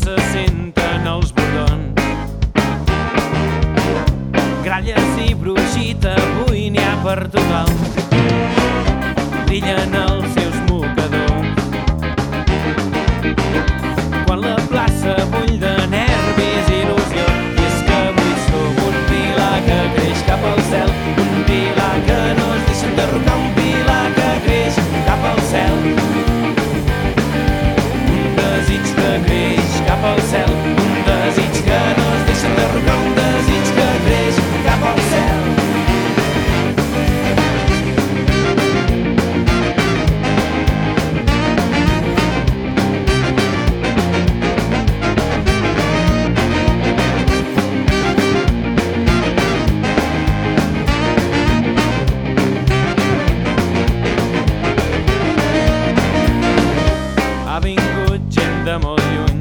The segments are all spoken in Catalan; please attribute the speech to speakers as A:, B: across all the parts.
A: se senten els bordons. Gralles i brugita, avui n'hi ha per tothom. Brillen els seus mocadors. Quan la plaça bull de nervis i il·lusió, i és que avui som un pilar que creix cap al cel, un pilar que no es deixa enderrocar, un pilar que creix cap al cel. Un desig que creix cap al cel, un desig que no es deixa enderrocar, un desig que creix cap al cel. Ha vingut gent de molt lluny.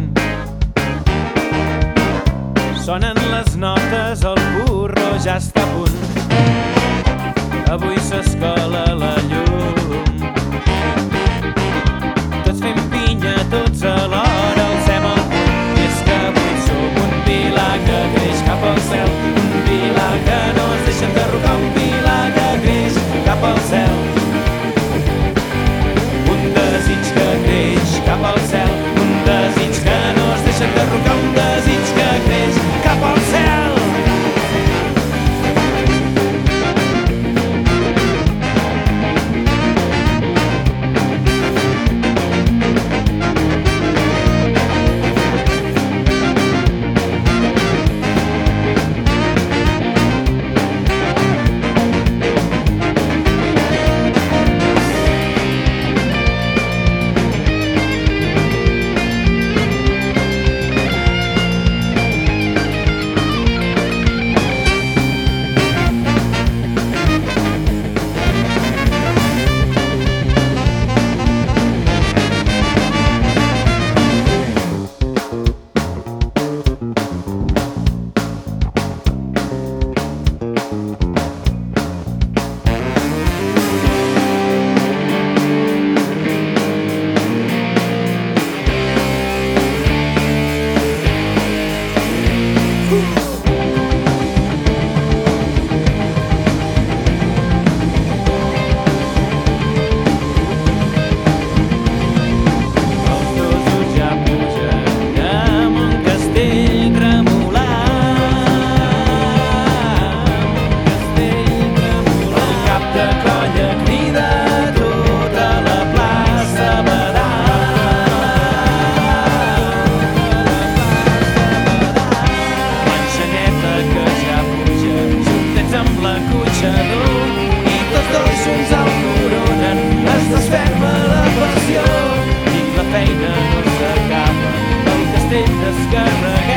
A: Sonen les notes, el burro ja està a punt. Avui s'escola la llum. Tots fem pinya, tots alhora alcem el puny. I és que avui som un pilar que creix cap al cel, un pilar que no es deixa enderrocar, un pilar que creix cap al cel. Un desig que creix cap al cel, un desig que no es deixa enderrocar, un desig que creix cap al cel. I tots dos junts el coronen, es desferma la passió i la feina no s'acaba, el castell descarregat.